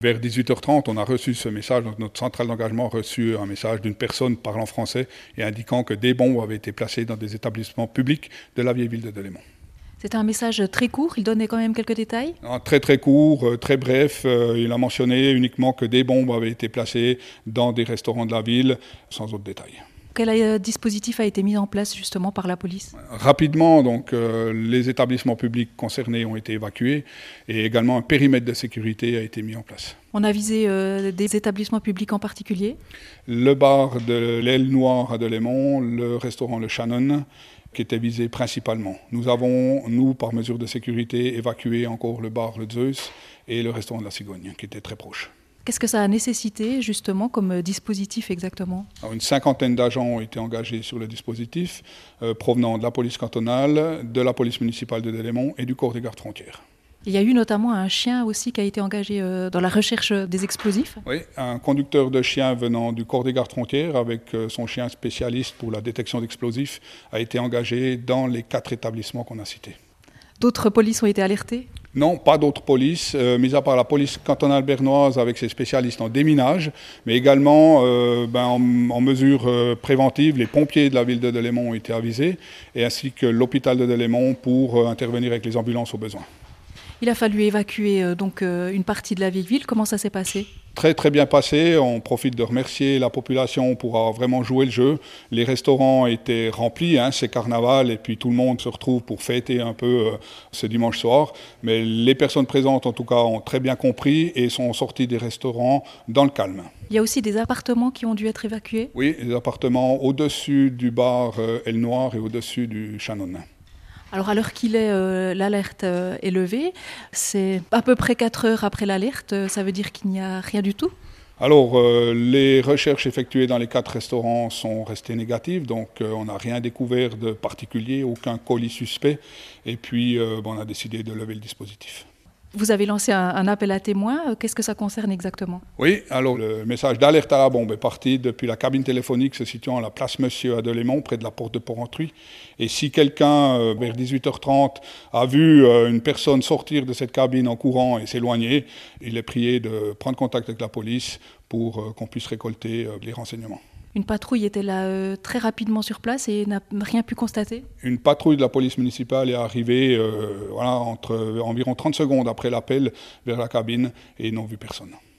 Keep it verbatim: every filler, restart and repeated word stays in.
Vers dix-huit heures trente, on a reçu ce message, donc notre centrale d'engagement a reçu un message d'une personne parlant français et indiquant que des bombes avaient été placées dans des établissements publics de la vieille ville de Delémont. C'était un message très court, il donnait quand même quelques détails. Un très très court, très bref, euh, il a mentionné uniquement que des bombes avaient été placées dans des restaurants de la ville, sans autre détail. Quel euh, dispositif a été mis en place justement par la police ? Rapidement, donc, euh, les établissements publics concernés ont été évacués et également un périmètre de sécurité a été mis en place. On a visé euh, des établissements publics en particulier ? Le bar de l'Aile Noire à Delémont, le restaurant Le Shannon, qui était visé principalement. Nous avons, nous, par mesure de sécurité, évacué encore le bar Le Zeus et le restaurant de la Cigogne, qui était très proche. Qu'est-ce que ça a nécessité justement comme dispositif exactement ? Alors, une cinquantaine d'agents ont été engagés sur le dispositif, euh, provenant de la police cantonale, de la police municipale de Delémont et du corps des gardes frontières. Il y a eu notamment un chien aussi qui a été engagé euh, dans la recherche des explosifs. Oui, un conducteur de chien venant du corps des gardes frontières avec euh, son chien spécialiste pour la détection d'explosifs a été engagé dans les quatre établissements qu'on a cités. D'autres polices ont été alertées ? Non, pas d'autres polices, euh, mis à part la police cantonale bernoise avec ses spécialistes en déminage, mais également euh, ben, en, en mesures euh, préventives, les pompiers de la ville de Delémont ont été avisés, et ainsi que l'hôpital de Delémont pour euh, intervenir avec les ambulances au besoin. Il a fallu évacuer euh, donc euh, une partie de la vieille ville. Comment ça s'est passé ? Très très bien passé, on profite de remercier la population pour avoir vraiment joué le jeu. Les restaurants étaient remplis, hein, c'est carnaval et puis tout le monde se retrouve pour fêter un peu euh, ce dimanche soir. Mais les personnes présentes en tout cas ont très bien compris et sont sorties des restaurants dans le calme. Il y a aussi des appartements qui ont dû être évacués ? Oui, les appartements au-dessus du bar euh, Aile Noire et au-dessus du Shannon. Alors à l'heure qu'il est, euh, l'alerte euh, est levée. C'est à peu près quatre heures après l'alerte. Ça veut dire qu'il n'y a rien du tout ? Alors, euh, les recherches effectuées dans les quatre restaurants sont restées négatives, donc euh, on n'a rien découvert de particulier, aucun colis suspect, et puis euh, bon, on a décidé de lever le dispositif. Vous avez lancé un, un appel à témoins. Qu'est-ce que ça concerne exactement ? Oui, alors le message d'alerte à la bombe est parti depuis la cabine téléphonique se situant à la place Monsieur à Delémont, près de la porte de Porrentruy. Et si quelqu'un, euh, vers dix-huit heures trente, a vu euh, une personne sortir de cette cabine en courant et s'éloigner, il est prié de prendre contact avec la police pour euh, qu'on puisse récolter euh, les renseignements. Une patrouille était là euh, très rapidement sur place et n'a rien pu constater ? Une patrouille de la police municipale est arrivée euh, voilà, entre, environ trente secondes après l'appel vers la cabine et n'ont vu personne.